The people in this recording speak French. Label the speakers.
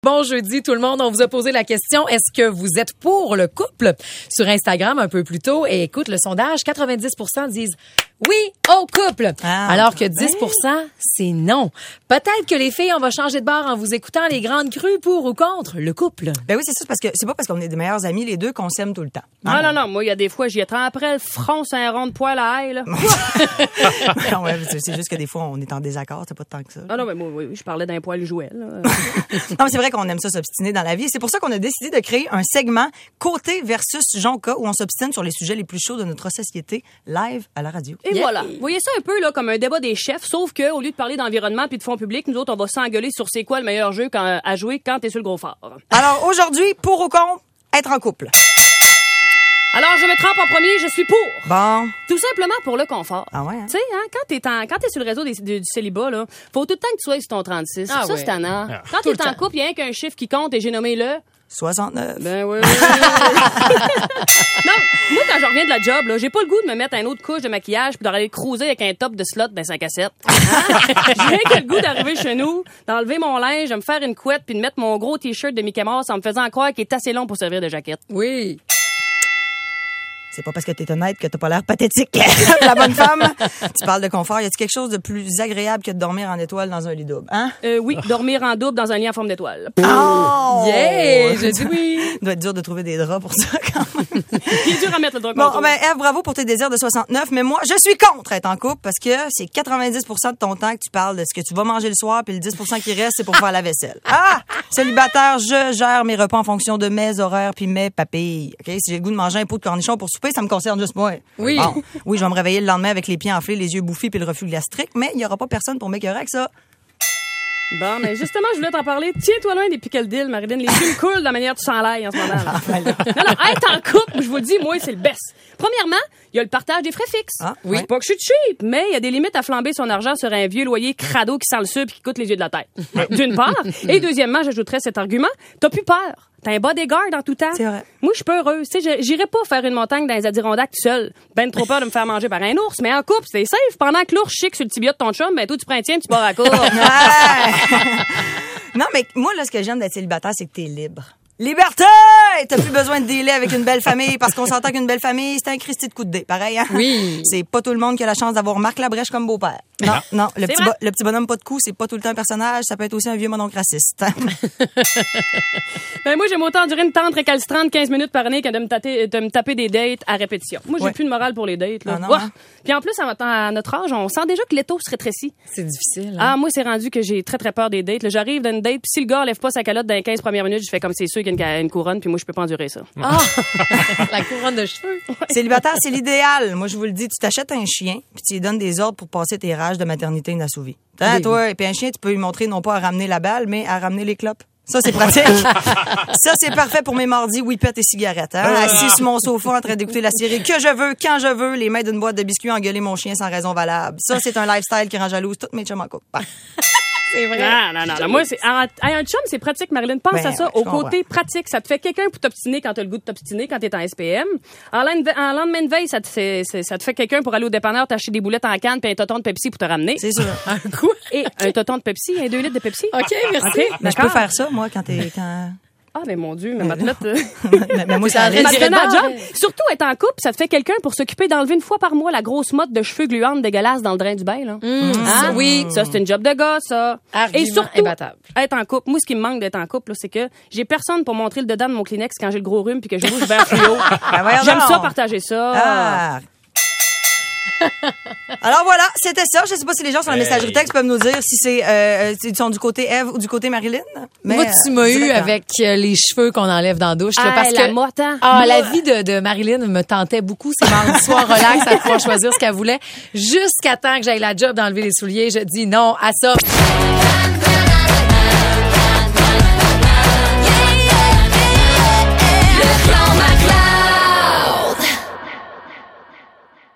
Speaker 1: Bon jeudi tout le monde, on vous a posé la question, est-ce que vous êtes pour le couple? Sur Instagram un peu plus tôt, et écoute, le sondage, 90% disent oui au couple, alors que 10% c'est non. Peut-être que les filles, on va changer de bord en vous écoutant les grandes crues pour ou contre le couple.
Speaker 2: Ben oui, c'est ça, parce que c'est pas parce qu'on est des meilleurs amis les deux qu'on s'aime tout le temps.
Speaker 3: Non, moi, il y a des fois, j'y attends après le front sur un rond de poil à ail, là.
Speaker 2: Non, ouais, c'est juste que des fois, on est en désaccord, c'est pas tant que ça.
Speaker 3: Ah non, mais moi, oui, je parlais d'un poil jouet, là.
Speaker 2: Non, mais c'est vrai qu'on aime ça s'obstiner dans la vie. C'est pour ça qu'on a décidé de créer un segment côté versus Jonca où on s'obstine sur les sujets les plus chauds de notre société live à la radio.
Speaker 3: Et voilà. Vous voyez ça un peu là comme un débat des chefs, sauf que au lieu de parler d'environnement puis de fonds publics, nous autres, on va s'engueuler sur c'est quoi le meilleur jeu à jouer quand t'es sur le gros fort.
Speaker 2: Alors, aujourd'hui, pour ou contre, être en couple?
Speaker 3: Alors, je me trempe en premier, je suis pour.
Speaker 2: Bon.
Speaker 3: Tout simplement pour le confort.
Speaker 2: Ah ouais, hein?
Speaker 3: Tu sais, quand t'es sur le réseau du célibat, là, faut tout le temps que tu sois sur ton 36.
Speaker 1: Ah
Speaker 3: ça,
Speaker 1: ouais.
Speaker 3: c'est tannant. Quand t'es en couple, il y a rien qu'un chiffre qui compte et j'ai nommé le...
Speaker 2: 69.
Speaker 3: Ben oui. Non, moi, quand je reviens de la job, là, j'ai pas le goût de me mettre une autre couche de maquillage puis d'aller cruiser avec un top de slot d'un 5 à 7. J'ai rien que le goût d'arriver chez nous, d'enlever mon linge, de me faire une couette puis de mettre mon gros T-shirt de Mickey Mouse en me faisant croire qu'il est assez long pour servir de jaquette.
Speaker 1: Oui.
Speaker 2: C'est pas parce que t'es honnête que t'as pas l'air pathétique. La bonne femme. Tu parles de confort. Y a-t-il quelque chose de plus agréable que de dormir en étoile dans un lit double, hein?
Speaker 3: Oui, dormir en double dans un lit en forme d'étoile.
Speaker 2: Oh!
Speaker 1: Yeah! Je dis oui.
Speaker 2: Doit être dur de trouver des draps pour ça, quand même.
Speaker 3: Il est dur à mettre le drap
Speaker 2: Bon,
Speaker 3: contre.
Speaker 2: ben, Ève, bravo pour tes désirs de 69, mais moi, je suis contre être en couple parce que c'est 90% de ton temps que tu parles de ce que tu vas manger le soir, puis le 10% qui reste, c'est pour faire la vaisselle. Ah! Célibataire, je gère mes repas en fonction de mes horaires puis mes papilles. OK? Si j'ai le goût de manger un pot de cornichon pour souper, ça me concerne juste moi.
Speaker 1: Oui.
Speaker 2: Bon, oui, je vais me réveiller le lendemain avec les pieds enflés, les yeux bouffis puis le reflux gastrique, mais il y aura pas personne pour m'écœurer avec ça.
Speaker 3: Bon, mais justement, je voulais t'en parler. Tiens-toi loin des pickle deals, Marilyn. Les films coulent de la manière dont tu sens l'ail en ce moment. Là. Non, être en couple, je vous le dis, moi, c'est le best. Premièrement, il y a le partage des frais fixes.
Speaker 2: Ah,
Speaker 3: oui. C'est pas que je suis cheap, mais il y a des limites à flamber son argent sur un vieux loyer crado qui sent le sucre et qui coûte les yeux de la tête. D'une part. Et deuxièmement, j'ajouterais cet argument. T'as plus peur. T'as un bodyguard en tout temps.
Speaker 2: C'est vrai.
Speaker 3: Moi, je suis pas heureuse. Tu sais, j'irais pas faire une montagne dans les Adirondacks seule. Ben trop peur de me faire manger par un ours. Mais en couple, c'est safe. Pendant que l'ours chic sur le tibia de ton chum, ben toi, tu prends un tien, tu pars à court.
Speaker 2: Non, mais moi, là, ce que j'aime d'être célibataire, c'est que t'es libre. Liberté! T'as plus besoin de délai avec une belle famille parce qu'on s'entend qu'une belle famille, c'est un Christy de coup de dé. Pareil, hein?
Speaker 1: Oui.
Speaker 2: C'est pas tout le monde qui a la chance d'avoir Marc Labrèche comme beau-père. Non. Le petit bonhomme pas de cou, c'est pas tout le temps un personnage. Ça peut être aussi un vieux mononcle raciste.
Speaker 3: Ben moi, j'aime autant durer une tendre récalcitrante 15 minutes par année que de me taper des dates à répétition. Moi, j'ai plus de morale pour les dates. Là.
Speaker 2: Ah non, hein?
Speaker 3: Puis en plus, à notre âge, on sent déjà que l'étau se rétrécit.
Speaker 1: C'est difficile. Hein?
Speaker 3: Ah, moi, c'est rendu que j'ai très, très peur des dates. Là, j'arrive dans une date, puis si le gars lève pas sa calotte dans les 15 premières minutes, je fais comme c'est sûr qu'il y a une couronne, puis moi, je peux pas endurer ça.
Speaker 1: Ah! La couronne de cheveux.
Speaker 2: Célibataire, c'est l'idéal. Moi, je vous le dis, tu t'achètes un chien, puis tu lui donnes des ordres pour passer tes rages de maternité inassouvies. Hein,
Speaker 1: Oui.
Speaker 2: toi, et puis un chien, tu peux lui montrer non pas à ramener la balle, mais à ramener les clopes. Ça, c'est pratique. Ça, c'est parfait pour mes mardis, whippets et cigarettes. Hein? Assis sur mon sofa en train d'écouter la série que je veux, quand je veux, les mains d'une boîte de biscuits engueuler mon chien sans raison valable. Ça, c'est un lifestyle qui rend jalouse toutes mes chums en couple.
Speaker 1: C'est vrai.
Speaker 3: Non. Moi, un chum, c'est pratique, Marilyn. Pense
Speaker 2: Ben
Speaker 3: à ça.
Speaker 2: ouais,
Speaker 3: Au
Speaker 2: je
Speaker 3: côté pratique, ça te fait quelqu'un pour t'obstiner quand t'as le goût de t'obstiner, quand t'es en SPM. En lendemain de veille, ça te fait quelqu'un pour aller au dépanneur, t'acheter des boulettes en canne puis un toton de Pepsi pour te ramener.
Speaker 2: C'est sûr.
Speaker 1: Un coup.
Speaker 3: Et un toton de Pepsi, un 2 litres de Pepsi.
Speaker 1: OK, merci.
Speaker 3: OK,
Speaker 2: Mais je peux
Speaker 3: d'accord.
Speaker 2: faire ça, moi, quand
Speaker 3: Ah, ben mon Dieu, mais Mathieu,
Speaker 2: mais moi, ça
Speaker 1: arrête.
Speaker 2: arrive.
Speaker 1: dirais pas,
Speaker 3: job.
Speaker 1: ouais.
Speaker 3: Surtout être en couple, ça te fait quelqu'un pour s'occuper d'enlever une fois par mois la grosse motte de cheveux gluantes dégueulasses dans le drain du bain, là.
Speaker 1: ça, oui.
Speaker 3: Ça, c'est une job de gars, ça.
Speaker 1: Argument
Speaker 3: Et surtout,
Speaker 1: imbattable.
Speaker 3: être en couple. Moi, ce qui me manque d'être en couple, là, c'est que j'ai personne pour montrer le dedans de mon Kleenex quand j'ai le gros rhume puis que je bouge vers fluo.
Speaker 2: Ben voyons
Speaker 3: J'aime
Speaker 2: donc.
Speaker 3: ça, partager ça.
Speaker 2: Ah. Alors voilà, c'était ça. Je sais pas si les gens sur la messagerie texte peuvent nous dire si ils sont du côté Ève ou du côté Marilyn. Mais,
Speaker 1: Moi, tu m'as eu
Speaker 2: directement.
Speaker 1: avec les cheveux qu'on enlève dans la douche. Là,
Speaker 3: Ah,
Speaker 1: parce
Speaker 3: la
Speaker 1: que
Speaker 3: motte, hein?
Speaker 1: la vie de Marilyn me tentait beaucoup. C'est mardi soir, relax, à pouvoir choisir ce qu'elle voulait. Jusqu'à temps que j'aille la job d'enlever les souliers, je dis non à ça.